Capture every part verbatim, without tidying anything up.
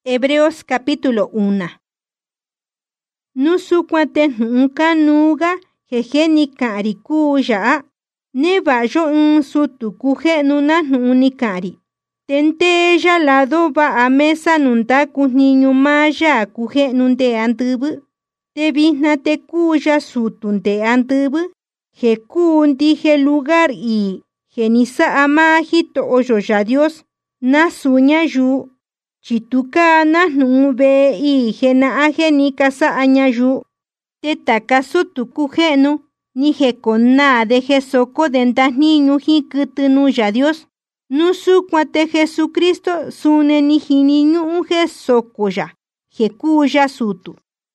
Hebreos capítulo uno. Nusukwate nunca nuga jejeni kari kuya neva yo un sutu kuje nuna nuni kari. Tente ya lado ba a mesa nunda niño maya kuje nunde andubu. Te vihna te kuya sutunde andubu. Je kundi je lugar y genisa amajito oyo ya Dios na suña yu. Chituka na nube y jena ajeni casa añayu. Te takasu tukujenu ni je kona de jesoko dentas niño jikutunu ya Dios. Nusu cuate Jesucristo sune ni jiniñu un jesoko ya. Jekuya sutu.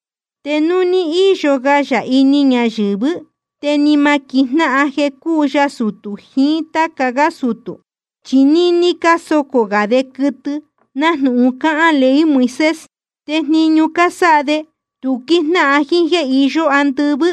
Te nuni i yoga ya i niña jibu. Te ni makina aje kuya sutu jinta kaga sutu. Chinini kasoko ga de kutu. Nahnu uka lei Moisés, te niño casade, tu kisna ajinje iyo antubu.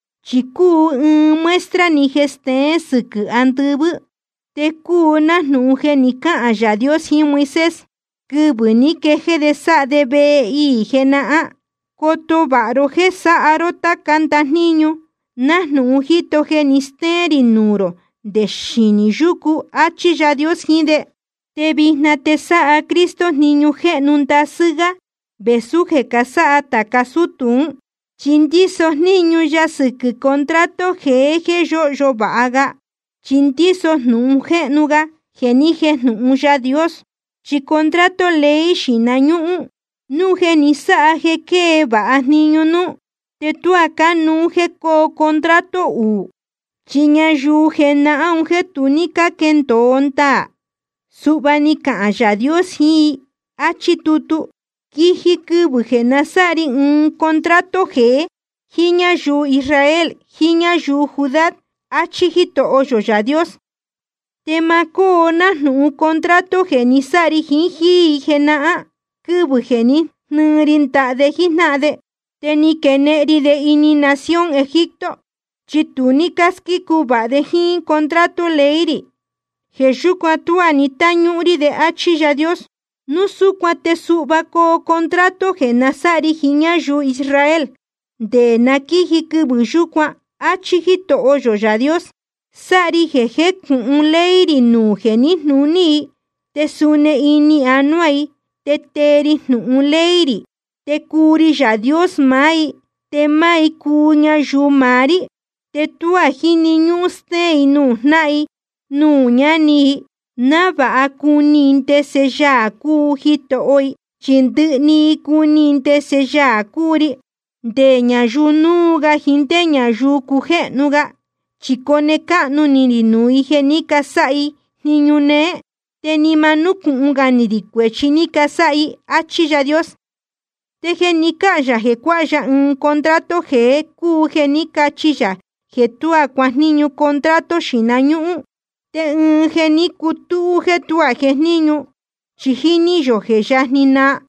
Chiku un muestra ni geste suku antubu. Te ku nahnu genika aya Dios y Moisés. Kubu ni keje de sa de be y genaa. Koto baro gesa arota canta niño. Nahnu ujito genisteri nuro. De shiniyuku achi ya Dios hinde. Te vihna te sa a Cristo niño je nunta suga, besu je casa atakasutun, chindisos niño ya suku contrato je je yo yo baga, chindisos nun je nuga, geni je nun ya Dios, chi contrato lei shinañu, nu je ni sa je que va niño nu, te tu acá nu je ko contrato u, chiña yu je na un je tunica kentonta. Subani kaya Dios hi achitutu kiji kubu je nasari un contrato je hiña yu Israel hiña yu Judá achijito oyo ya Dios temako na nu contrato je nisari hinji je naa kubu je ni nurinta de hinade teni keneri de ini nación Egipto chituni kaski kuba de hin contrato leiri. Jesús cuatua ni tañuri de achi ya Dios. Nusu cuate subako contrato ge nasari hiña yu Israel. De nakiji kubuyukwa achi hito oyo ya Dios. Sari jeje kun leiri nu geni nuni. Te sune ini anuai. Te teri nu leiri. Te kuri ya Dios mai. Te mai kuña yu mari. Te tua hini nyuste inu nai. Nuña ni nava akuninte se ya kujito oi chindu ni kuninte se ya kuri de ñayunuga hinte ñayu kujenuga chikone kanu ni nu ije ni kasai niñune te ni manukunga ni dikwechi ni kasai achi ya Dios teje ni kaya je kwaya un contrato je kuje ni kachilla je tua kwa niño contrato shinañu te un geni kutu je tua je niño chihini yo je ya ni na